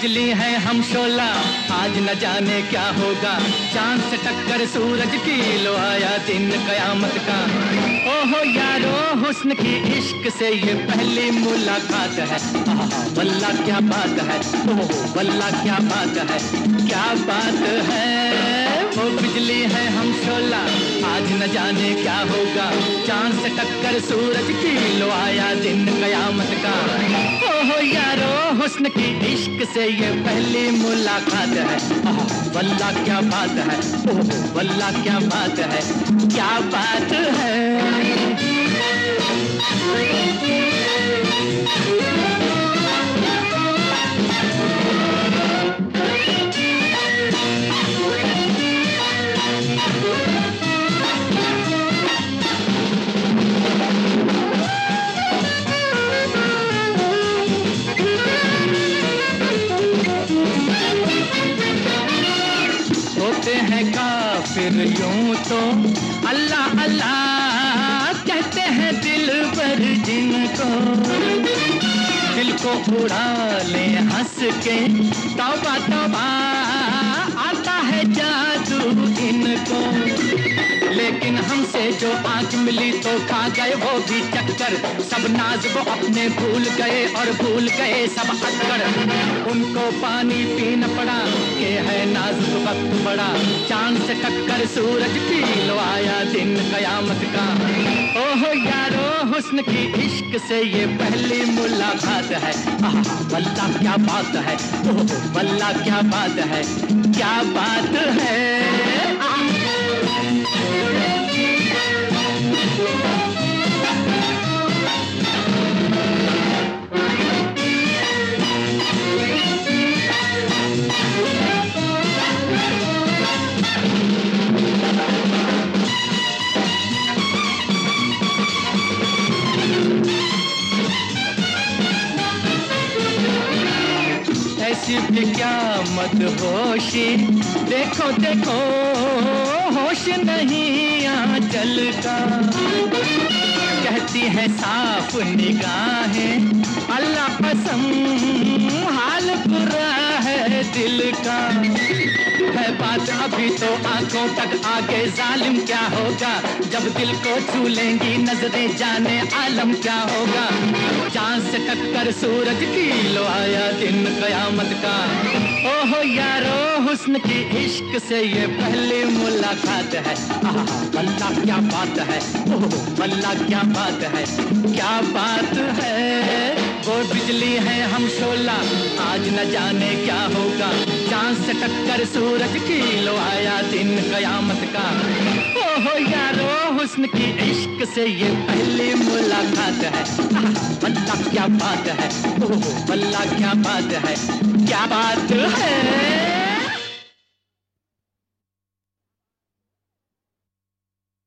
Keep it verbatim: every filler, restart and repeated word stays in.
बिजली है हम शोला, आज न जाने क्या होगा। चांद से टक्कर सूरज की, लो आया दिन कयामत का। ओहो यारो हुस्न की इश्क से ये पहली मुलाकात है। आहा वल्ला क्या बात है, ओहो वल्ला क्या बात है, क्या बात है। वो बिजली है हम शोला, आज न जाने क्या होगा। चांद से टक्कर सूरज की, लो आया दिन कयामत का। ओहो यारो हुस्न की इश्क से ये पहली मुलाकात है। आहा वल्ला क्या बात है, ओहो वल्ला क्या बात है, क्या बात है। होते हैं काफिर यूं तो अल्लाह अल्लाह कहते हैं दिल पर जिनको। दिल को उड़ा ले हंस के तौबा तौबा, आता है जादू इनको। लेकिन हमसे जो आंख मिली तो खा गए वो भी चक्कर। सब नाज वो अपने भूल गए और भूल गए सब अक्कर। उनको पानी पीना पड़ा कि है नाजुक वक्त बड़ा। चांद से टक्कर सूरज की, लो आया दिन कयामत का। ओहो यारो हुस्न की इश्क से ये पहली मुलाकात है। आहा वल्ला क्या बात है, ओहो वल्ला क्या बात है, क्या बात है। ऐसी भी क्या मदहोशी, देखो देखो होश नहीं आंचल का। कहती है साफ निगाहें अल्लाह कसम, हाल बुरा है दिल का। है बात अभी तो आंखों तक, आगे जालिम क्या होगा। जब दिल को छू लेंगी नजरें, जाने आलम क्या होगा। चांद से टक्कर सूरज की, लो आया दिन कयामत का। ओहो यारो हुस्न की इश्क से ये पहली मुलाकात है। आहा वल्ला क्या बात है, ओहो वल्ला क्या बात है, क्या बात है। वो बिजली है हम शोला, आज न जाने क्या होगा। चांद से टक्कर सूरज की, लो आया दिन कयामत का। ओहो यारो हुस्न की इश्क से ये पहली मुलाकात है। आहा वल्ला क्या बात है, ओहो वल्ला क्या बात है, क्या बात है।